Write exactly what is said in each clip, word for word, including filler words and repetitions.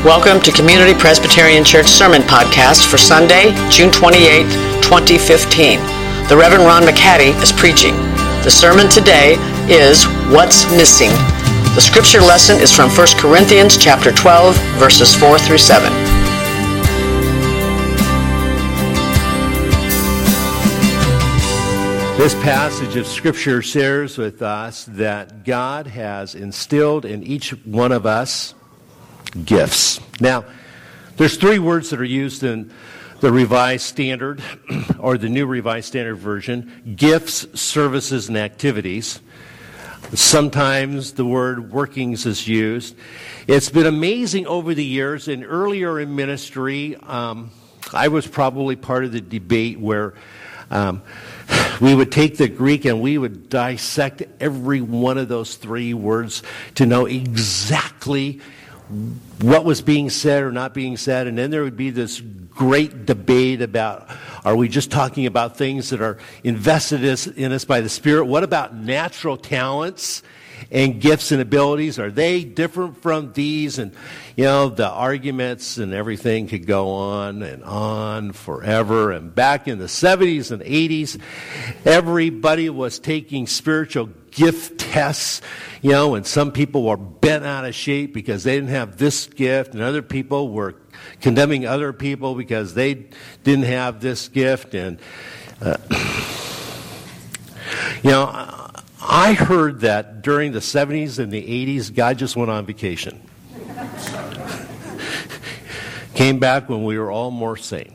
Welcome to Community Presbyterian Church Sermon Podcast for Sunday, June twenty-eighth, twenty fifteen. The Reverend Ron McCaddy is preaching. The sermon today is What's Missing? The scripture lesson is from First Corinthians chapter twelve, verses four through seven. This passage of Scripture shares with us that God has instilled in each one of us gifts. Now, there's three words that are used in the Revised Standard, or the New Revised Standard Version: gifts, services, and activities. Sometimes the word workings is used. It's been amazing over the years, and earlier in ministry, um, I was probably part of the debate where um, we would take the Greek and we would dissect every one of those three words to know exactly what was being said or not being said. And then there would be this great debate about, are we just talking about things that are invested in us by the Spirit? What about natural talents and gifts and abilities? Are they different from these? And, you know, the arguments and everything could go on and on forever. And back in the seventies and eighties, everybody was taking spiritual gift tests, you know, and some people were bent out of shape because they didn't have this gift, and other people were condemning other people because they didn't have this gift. And, uh, you know, I heard that during the seventies and the eighties, God just went on vacation. Came back when we were all more sane.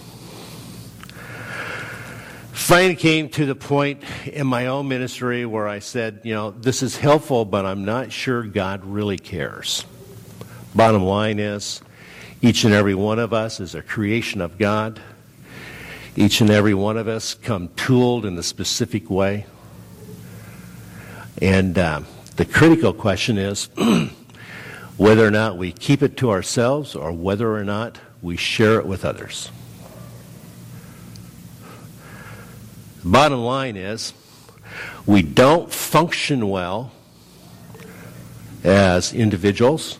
Finally came to the point in my own ministry where I said, you know, this is helpful, but I'm not sure God really cares. Bottom line is, each and every one of us is a creation of God. Each and every one of us come tooled in a specific way. And uh, the critical question is whether or not we keep it to ourselves or whether or not we share it with others. Bottom line is, we don't function well as individuals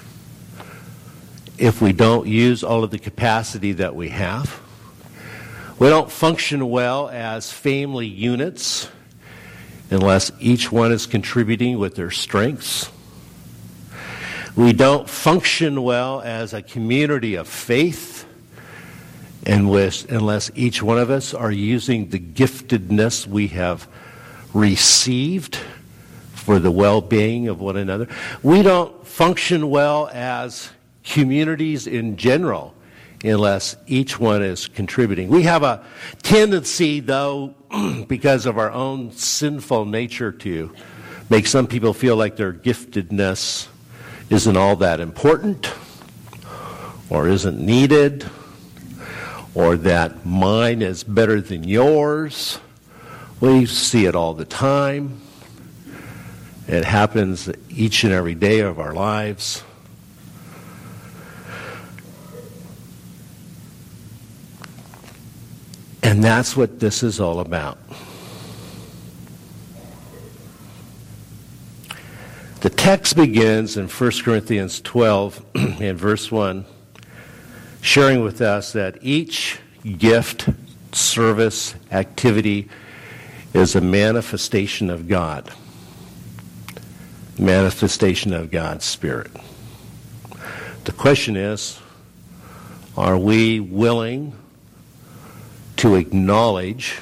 if we don't use all of the capacity that we have. We don't function well as family units unless each one is contributing with their strengths. We don't function well as a community of faith and with, unless each one of us are using the giftedness we have received for the well-being of one another. We don't function well as communities in general unless each one is contributing. We have a tendency, though, because of our own sinful nature, to make some people feel like their giftedness isn't all that important or isn't needed, or that mine is better than yours. We see it all the time. It happens each and every day of our lives. And that's what this is all about. The text begins in First Corinthians twelve and verse one, sharing with us that each gift, service, activity is a manifestation of God. Manifestation of God's Spirit. The question is, are we willing to acknowledge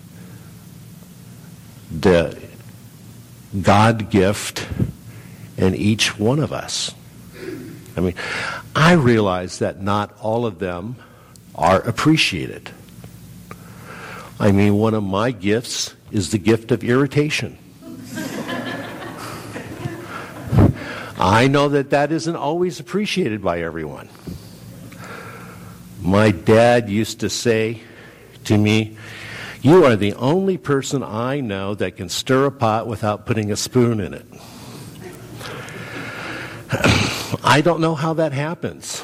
the God gift in each one of us? I mean, I realize that not all of them are appreciated. I mean, one of my gifts is the gift of irritation. I know that that isn't always appreciated by everyone. My dad used to say to me, "You are the only person I know that can stir a pot without putting a spoon in it." I don't know how that happens.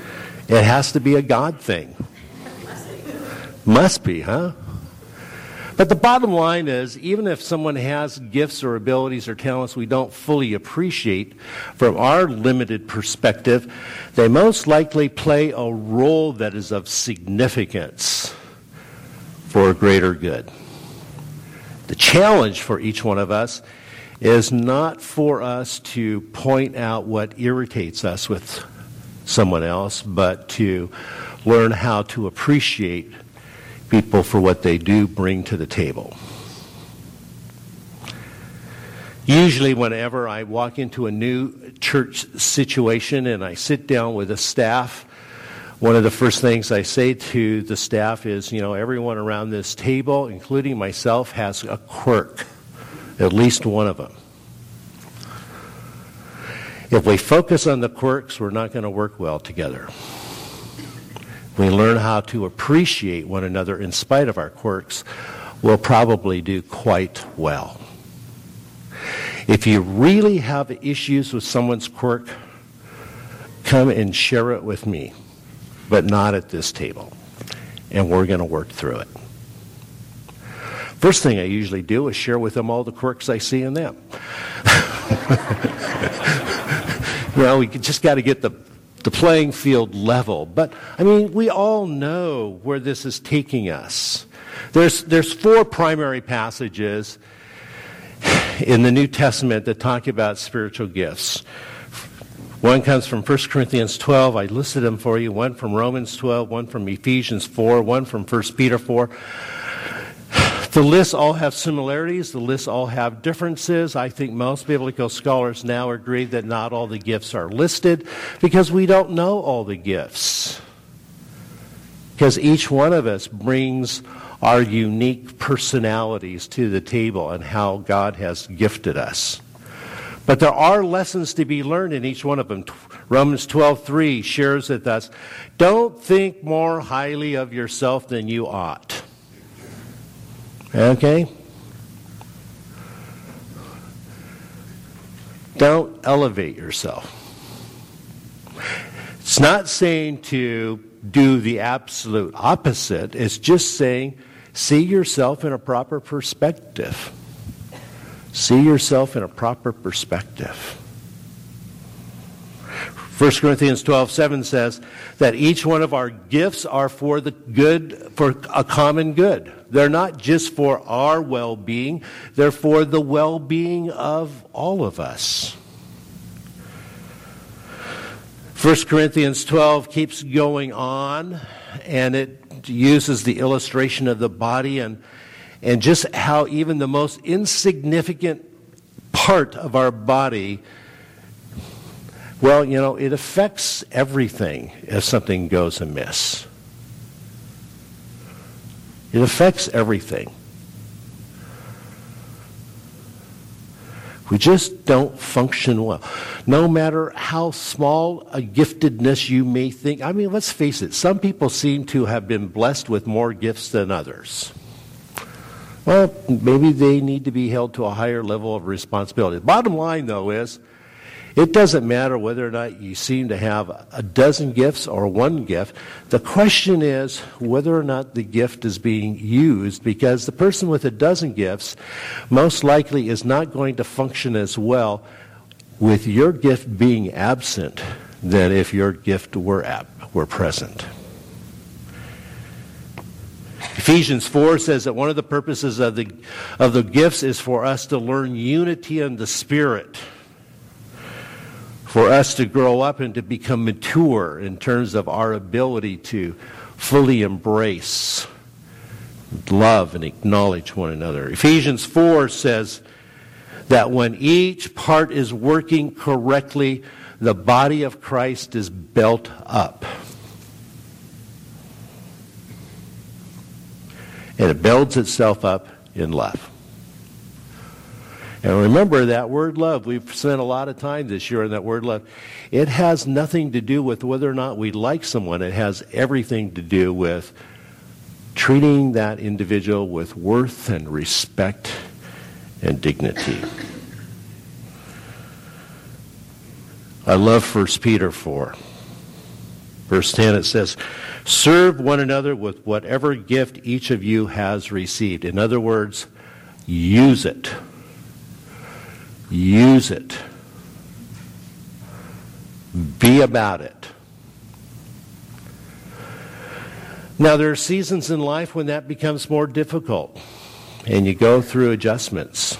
It has to be a God thing. Must be, huh? But the bottom line is, even if someone has gifts or abilities or talents we don't fully appreciate from our limited perspective, they most likely play a role that is of significance for a greater good. The challenge for each one of us is not for us to point out what irritates us with someone else, but to learn how to appreciate people for what they do bring to the table. Usually whenever I walk into a new church situation and I sit down with the staff, one of the first things I say to the staff is, you know, everyone around this table, including myself, has a quirk, at least one of them. If we focus on the quirks, we're not going to work well together. We learn how to appreciate one another in spite of our quirks, we'll probably do quite well. If you really have issues with someone's quirk, come and share it with me, but not at this table, and we're going to work through it. First thing I usually do is share with them all the quirks I see in them. You know, we just got to get the the playing field level. But, I mean, we all know where this is taking us. There's, there's four primary passages in the New Testament that talk about spiritual gifts. One comes from First Corinthians twelve. I listed them for you. One from Romans twelve, one from Ephesians four, one from First Peter four. The lists all have similarities. The lists all have differences. I think most biblical scholars now agree that not all the gifts are listed because we don't know all the gifts. Because each one of us brings our unique personalities to the table and how God has gifted us. But there are lessons to be learned in each one of them. Romans twelve three shares with us, don't think more highly of yourself than you ought. Okay? Don't elevate yourself. It's not saying to do the absolute opposite. It's just saying see yourself in a proper perspective. See yourself in a proper perspective. First Corinthians twelve seven says that each one of our gifts are for the good, for a common good. They're not just for our well-being, they're for the well-being of all of us. First Corinthians twelve keeps going on, and it uses the illustration of the body and, and just how even the most insignificant part of our body, well, you know, it affects everything if something goes amiss. It affects everything. We just don't function well. No matter how small a giftedness you may think. I mean, let's face it. Some people seem to have been blessed with more gifts than others. Well, maybe they need to be held to a higher level of responsibility. The bottom line, though, is it doesn't matter whether or not you seem to have a dozen gifts or one gift. The question is whether or not the gift is being used, because the person with a dozen gifts most likely is not going to function as well with your gift being absent than if your gift were ab- were present. Ephesians four says that one of the purposes of the of the gifts is for us to learn unity in the Spirit. For us to grow up and to become mature in terms of our ability to fully embrace, love, and acknowledge one another. Ephesians four says that when each part is working correctly, the body of Christ is built up. And it builds itself up in love. And remember that word love. We've spent a lot of time this year on that word love. It has nothing to do with whether or not we like someone. It has everything to do with treating that individual with worth and respect and dignity. I love First Peter four. Verse ten, it says, Serve one another with whatever gift each of you has received. In other words, use it. Use it. Be about it. Now, there are seasons in life when that becomes more difficult, and you go through adjustments.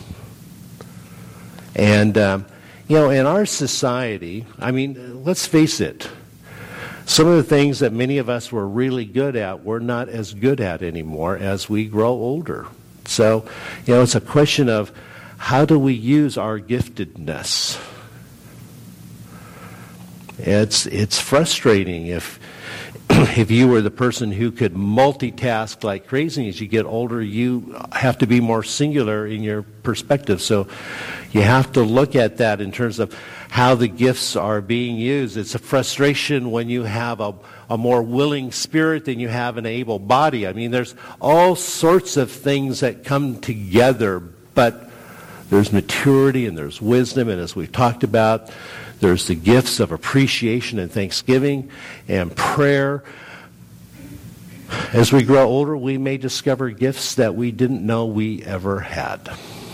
And, um, you know, in our society, I mean, let's face it, some of the things that many of us were really good at, we're not as good at anymore as we grow older. So, you know, it's a question of how do we use our giftedness? It's it's frustrating if if you were the person who could multitask like crazy. As you get older, you have to be more singular in your perspective. So you have to look at that in terms of how the gifts are being used. It's a frustration when you have a, a more willing spirit than you have an able body. I mean, there's all sorts of things that come together, but there's maturity and there's wisdom, and as we've talked about, there's the gifts of appreciation and thanksgiving and prayer. As we grow older, we may discover gifts that we didn't know we ever had.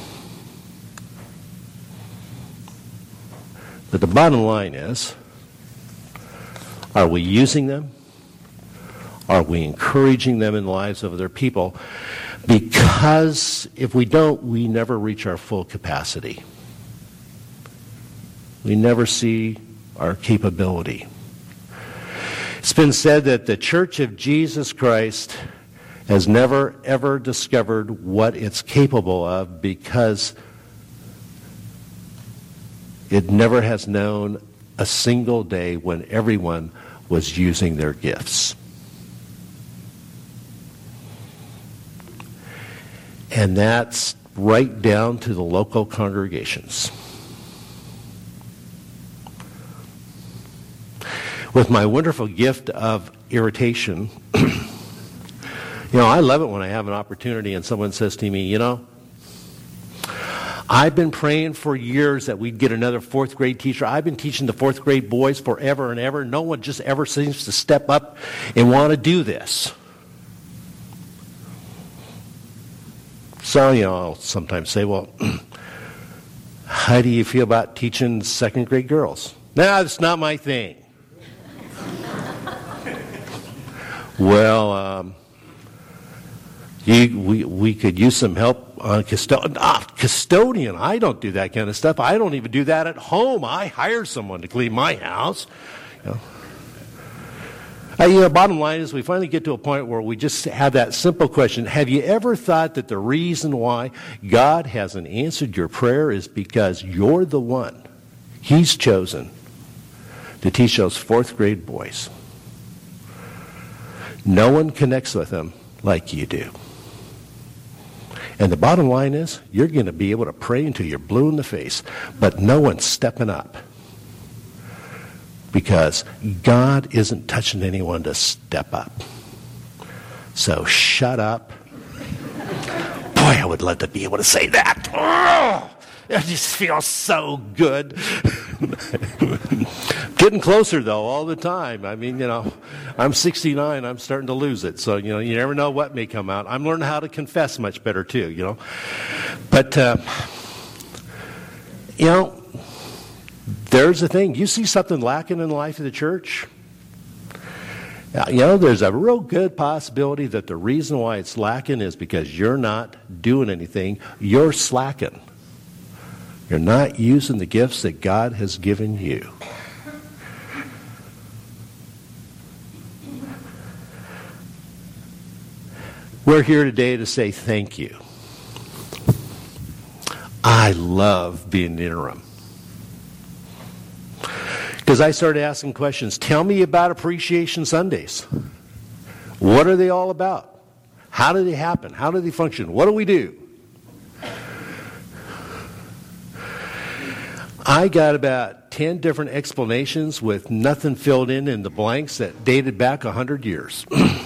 But the bottom line is, are we using them? Are we encouraging them in the lives of other people? Because if we don't, we never reach our full capacity. We never see our capability. It's been said that the Church of Jesus Christ has never, ever discovered what it's capable of because it never has known a single day when everyone was using their gifts. And that's right down to the local congregations. With my wonderful gift of irritation, you know, I love it when I have an opportunity and someone says to me, you know, I've been praying for years that we'd get another fourth grade teacher. I've been teaching the fourth grade boys forever and ever. No one just ever seems to step up and want to do this. So, you know, I'll sometimes say, well, how do you feel about teaching second grade girls? No, it's not my thing. Well, um, you, we we could use some help on custodian. Ah, custodian. I don't do that kind of stuff. I don't even do that at home. I hire someone to clean my house. You know. Uh, you know, bottom line is we finally get to a point where we just have that simple question. Have you ever thought that the reason why God hasn't answered your prayer is because you're the one He's chosen to teach those fourth grade boys? No one connects with them like you do. And the bottom line is, you're going to be able to pray until you're blue in the face, but no one's stepping up. Because God isn't touching anyone to step up. So shut up. Boy, I would love to be able to say that. Oh, it just feels so good. Getting closer, though, all the time. I mean, you know, I'm sixty-nine. I'm starting to lose it. So, you know, you never know what may come out. I'm learning how to confess much better, too, you know. But, uh, you know, there's the thing. You see something lacking in the life of the church? You know, there's a real good possibility that the reason why it's lacking is because you're not doing anything. You're slacking. You're not using the gifts that God has given you. We're here today to say thank you. I love being an interim. Because I started asking questions. Tell me about Appreciation Sundays. What are they all about? How do they happen? How do they function? What do we do? I got about ten different explanations with nothing filled in in the blanks that dated back one hundred years.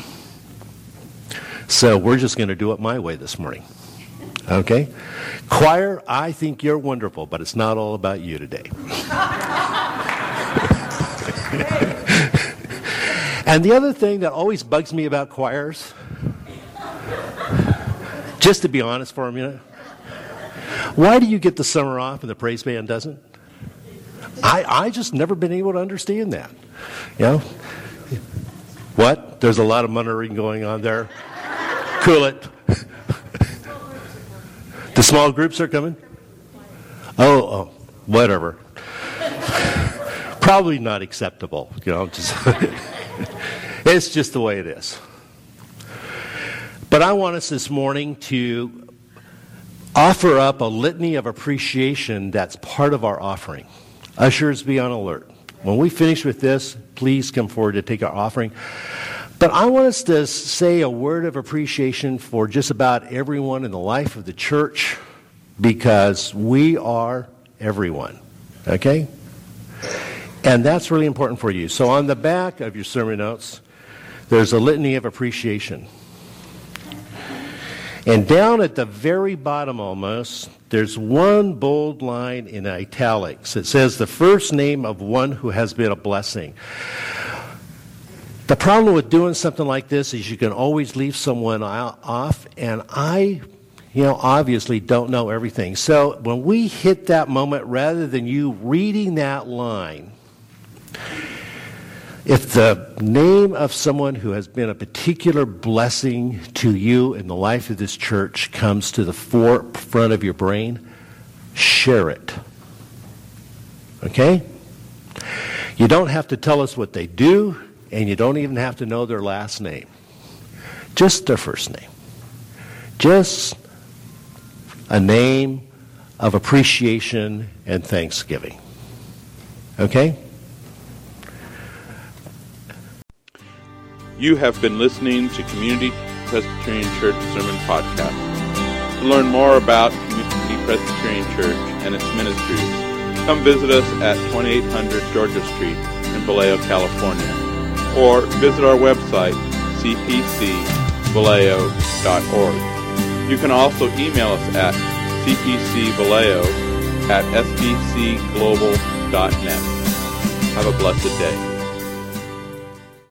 So we're just going to do it my way this morning. Okay? Choir, I think you're wonderful, but it's not all about you today. And the other thing that always bugs me about choirs, just to be honest for a minute, why do you get the summer off and the praise band doesn't? I, I just never been able to understand that. You know? What? There's a lot of muttering going on there. Cool it. The small groups are coming? Oh, oh, whatever. Probably not acceptable, you know. Just it's just the way it is. But I want us this morning to offer up a litany of appreciation that's part of our offering. Ushers, be on alert. When we finish with this, please come forward to take our offering. But I want us to say a word of appreciation for just about everyone in the life of the church, because we are everyone, okay? And that's really important for you. So on the back of your sermon notes, there's a litany of appreciation. And down at the very bottom almost, there's one bold line in italics. It says, the first name of one who has been a blessing. The problem with doing something like this is you can always leave someone off, and I, you know, obviously don't know everything. So when we hit that moment, rather than you reading that line, if the name of someone who has been a particular blessing to you in the life of this church comes to the forefront of your brain, share it. Okay? You don't have to tell us what they do, and you don't even have to know their last name. Just their first name. Just a name of appreciation and thanksgiving. Okay? You have been listening to Community Presbyterian Church Sermon Podcast. To learn more about Community Presbyterian Church and its ministries, come visit us at twenty-eight hundred Georgia Street in Vallejo, California, or visit our website, c p c vallejo dot org. You can also email us at c p c vallejo at s b c global dot net. Have a blessed day.